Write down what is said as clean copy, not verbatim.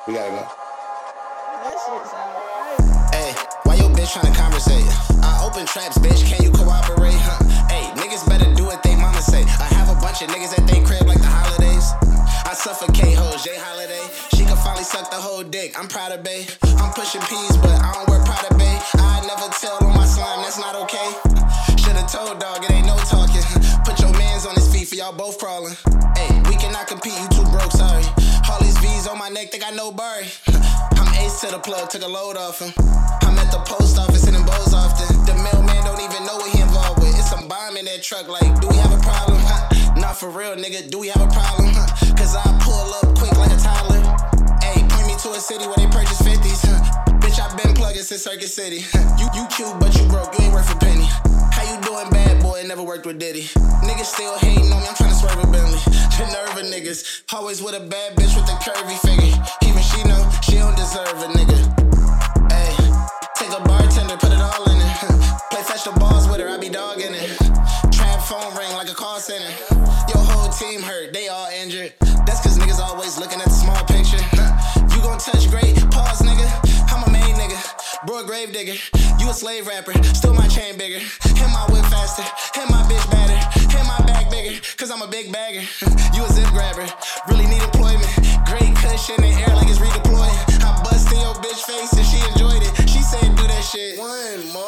We gotta go. That shit sound crazy. Hey, why your bitch tryna conversate? I open traps, bitch, can you cooperate, huh? Hey, niggas better do what they mama say. I have a bunch of niggas at they crib like the holidays. I suffocate hoes, Jay Holiday. She can finally suck the whole dick, I'm proud of bae. I'm pushing P's, but I don't wear Prada, bae. I never tell on my slime, that's not okay. Should've told dog, it ain't no talking. Put your mans on his feet for y'all both crawling. Hey, we cannot compete, you too broke, sorry. All these V's on my neck, think I know Barry. I'm ace to the plug, took a load off him. I'm at the post office and in Bows often. The mailman don't even know what he involved with. It's some bomb in that truck, like, do we have a problem? Not for real, nigga, do we have a problem? Cause I pull up quick like a toddler. Hey, point me to a city where they purchase 50s. Bitch, I been plugging since Circuit City. You cute, but you broke, you ain't worth a penny. How you doing, bad boy? Never worked with Diddy. Niggas still hating on me, I'm tryna swerve a Bentley. The nerve of niggas, always with a bad bitch with a curvy figure. Even she know she don't deserve a nigga. Hey, take a bartender, put it all in it. Play fetch the balls with her, I be dogging it. Trap phone ring like a call center. Your whole team hurt, they all injured. That's cause niggas always looking at the small picture. You gon' touch great, pause nigga. I'm a main nigga, bro a grave digger. You a slave rapper, still my chain bigger. And my whip faster, and my bitch badder. And my bag bigger, cause I'm a big bagger. You a zip grabber, really need employment. Great cushion in air like it's redeploying. I bust in your bitch face and she enjoyed it. She said do that shit. One more.